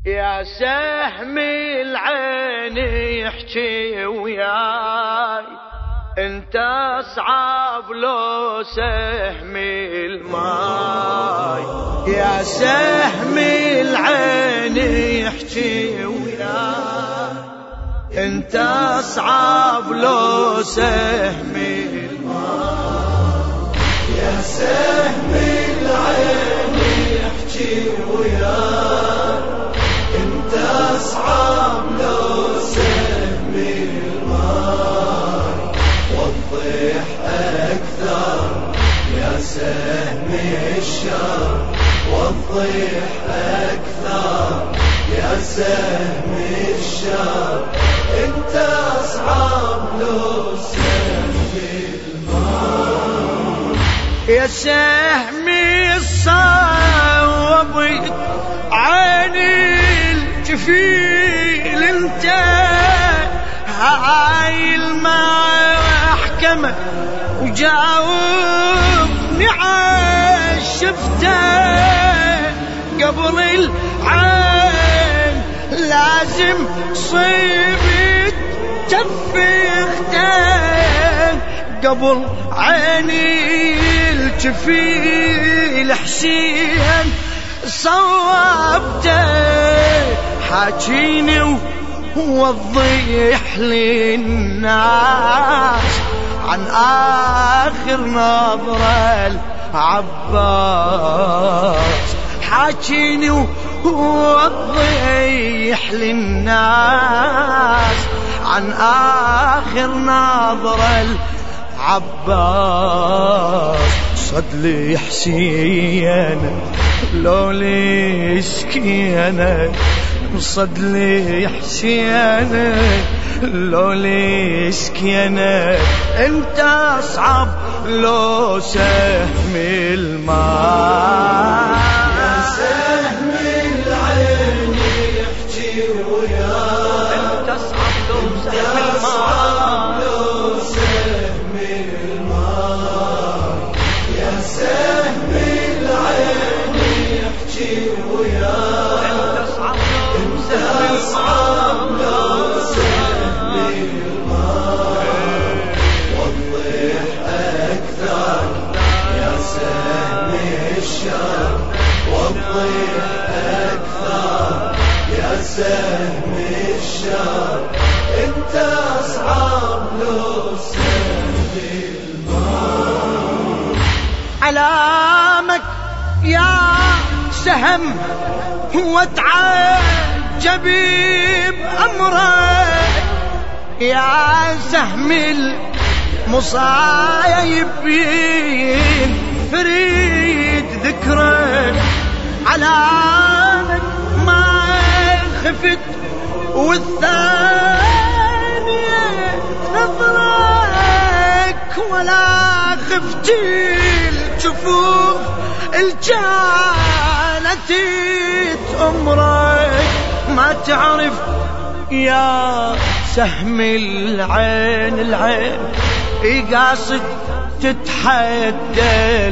يا سهم العين يحكي وياي، انت اصعب لو سهم الماي. يا سهم العين يحكي وياي، انت اصعب لو سهم الماي. يا سهم العين يحكي وياي، انت اصعب لو سهم الماي. وضح اكثر يا سهم الشر، وضح اكثر يا سهم الشر، انت اصعب لو سهم الماي. يا سهم الصوابي عيني الجفيل، انت هاي المحكمة وجاوبني عالشفته قبل العين، لازم صيبت تفختين قبل عيني الجفيل. حسين صوبته حاجيني ووضح للناس عن آخر نظرة العباس. حاجيني ووضح للناس عن آخر نظرة العباس. صد لي حسين لو ليسكينة، صد لي حسين لو ليسكينة، انت اصعب لو سهم الماء. يا سهم العين يحكي وياي، انت اصعب لو سهم الماء. يا سهم العين يحكي وياي، انت اصعب لو سهم الماء. وضح اكثر يا سهم الشر، وضح اكثر يا سهم الشر، انت اصعب لو سهم الماء. علامك يا سهم وتعجبي بأمرك، يا سهم المصايب فريد ذكرك. علامك ما خفت والثانية نظرك، ولا خفتي الجفوف الجانت أمرك. ما تعرف يا سهم العين، العين قاصد تتحدى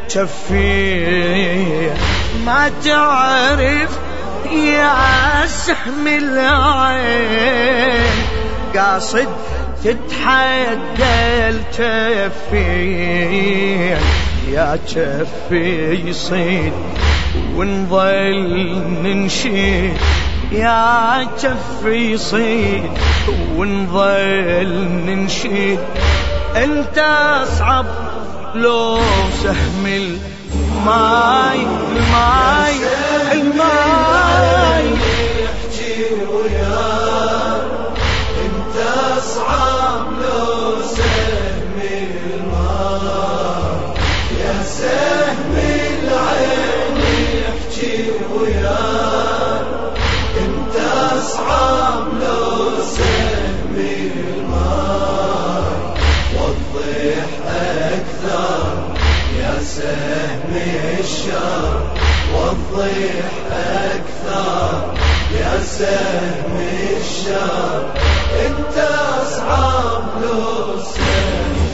الجفية. ما تعرف يا سهم العين قاصد تتحدى الجفية. يا جفي يصيد ونظل ننشيد، يا جفي يصيد ونظل ننشيد، انت اصعب لو سهم الماي. الماي الماي يحكي وياي، انت اصعب لو سهم الماي. يا سهم العين يحكي وياي، انت اصعب لو سهم الماي. وضح اكثر يا سهم الشر، وضح اكثر يا سهم الشر، انت اصعب لو سهم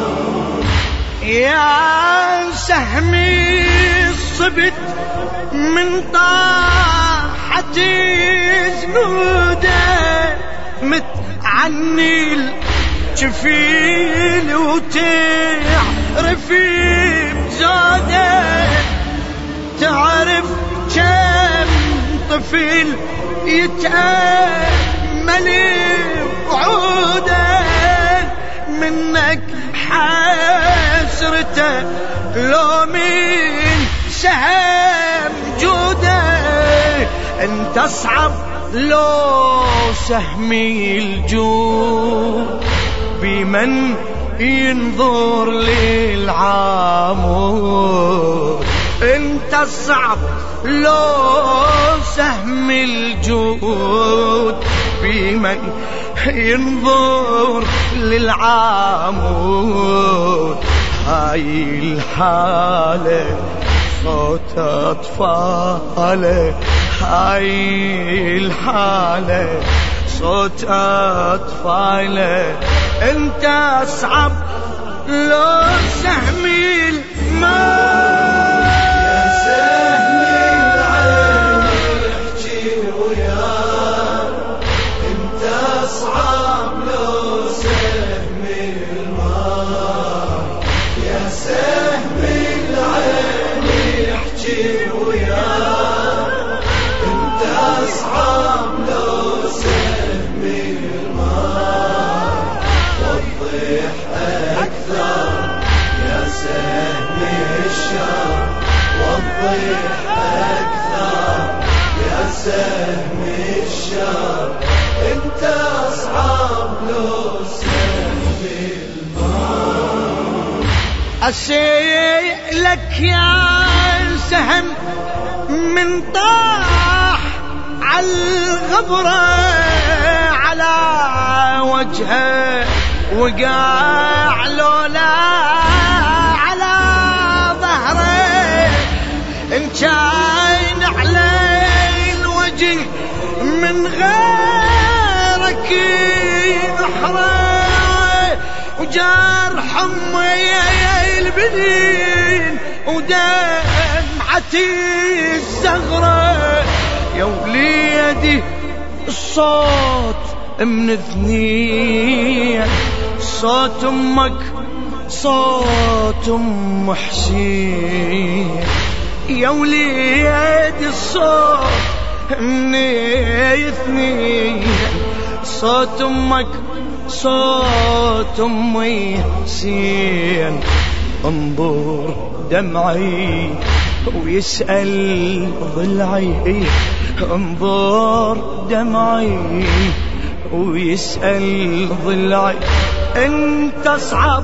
الماي. يا سهمي الصبت من طاحت زنوده متعني الجفيل وتعرفي بزوده تعرف كم طفل يتأمل وعوده منك حسرته لو من سهم جوده انت اصعب لو سهمي الجود بمن ينظر للعامود انت الصعب لو سهم الجود بمن ينظر للعامود هاي الحالة صوت أطفال هاي الحالة صوت أطفال انت أصعب لو سهمي الماء يا سهمي العين يحكي وياك انت أصعب لو سهمي الماء يا سهمي العين يحكي وياك انت أصعب لو سهمي الماء وضح أكثر يا سهمي الشر وضح أكثر يا سهمي الشر انت أصعب لو سهمي الماء أسألك يا سهم من طاح عالغبرة على وجهه وقاع لولا على ظهره إن كان على الوجه من غيرك نحره وجرح أمي البنين ودمعتي الزغرة يا وليدي الصوت من اثنين صوت امك صوت ام حسين يا وليدي الصوت من اثنين صوت امك صوت امي حسين انظر دمعي ويسأل ضلعي انظر دمعي ويسأل ضلعي انت اصعب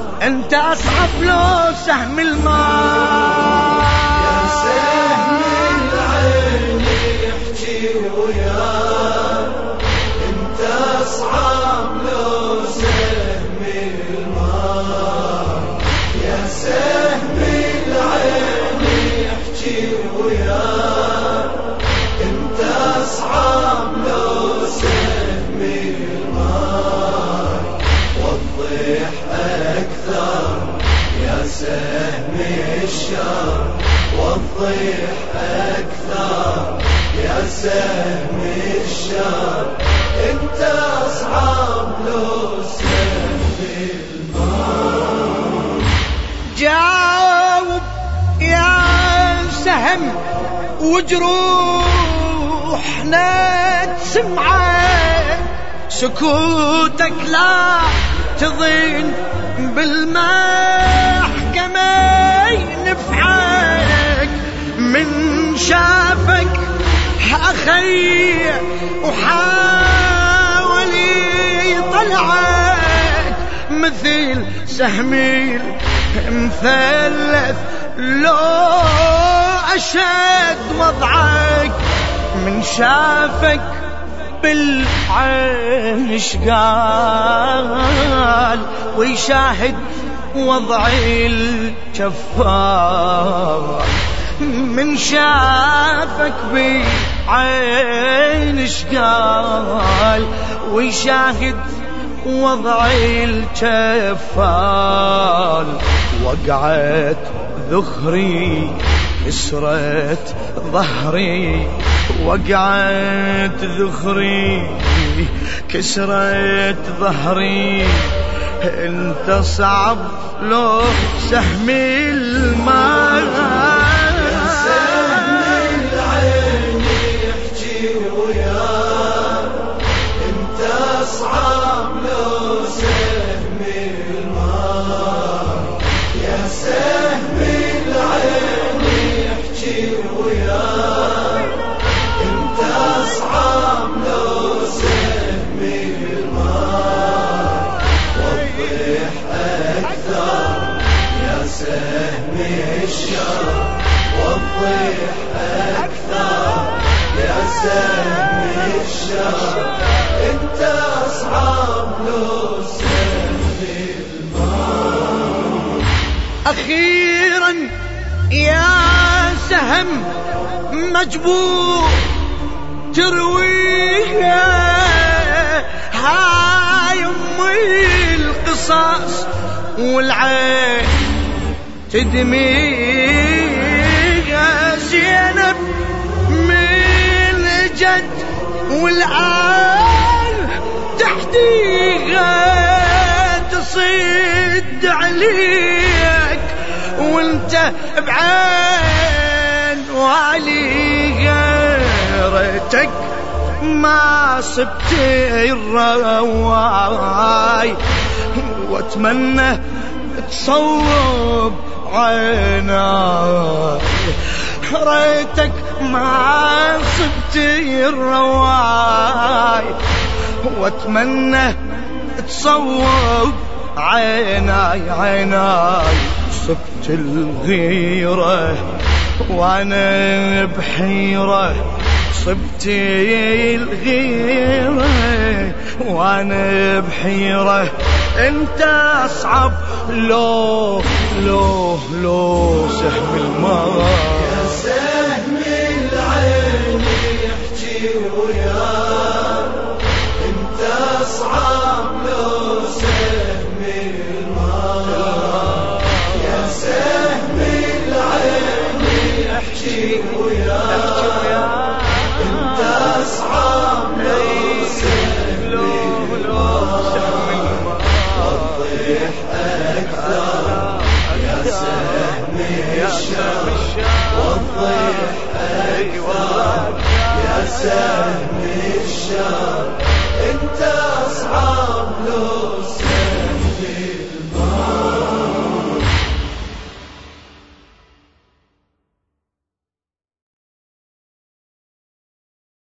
لو سهم الماء يا سهمي العين يحكي وياك انت اصعب لو سهمي الماء يا سهمي العين يحكي وياك انت اصعب لو سهمي الماء وضح اكثر يا سهمي الشر وضح اكثر يا سهمي الشر انت اصعب لو سهمي الماء جاوب يا سهم وجروحنا تسمعك سكوتك لا تضين بالمحكمة ينفعك من شافك أخي وحاول يطلعك مثل سهمي مثلث لو أشد وضعك من شافك بالعين شقال ويشاهد وضعي الجفار من شافك بعين شقال ويشاهد وضعي الجفال وقعت ذخري كسرت ظهري وقعت ذخري، كسرت ظهري انت صعب لو سهم الماء. يا سهم العين يحكي وياك، انت صعب لو سهم الماء. يا سهم العين يحكي وياك، انت صعب لو سهم الماء. وضح اكثر يا سهم الشر، وضح اكثر يا سهم الشر، انت اصعب لو سهم الماء. أخيرا يا سهم مجبور ترويها، هاي أمي القصاص والعين تدميها. زينب من جد والآن تحديها، تصد عليك وانت بعين واليها. ريتك ما صبت الرواي، واتمنى تصوب عيناي. ريتك ما صبت الرواي، واتمنى تصوب عيناي عيناي. صبت الغيرة وانا بحيرة، صبت الغيرة وانا بحيرة. انت اصعب لو سهم الماء. يا سهم العين يحكي وياك، انت اصعب لو سهم الماء. يا سهم العين يحكي وياك، انت اصعب لو سهم الماء. وضح اكثر يا سهم الشر، وضح اكثر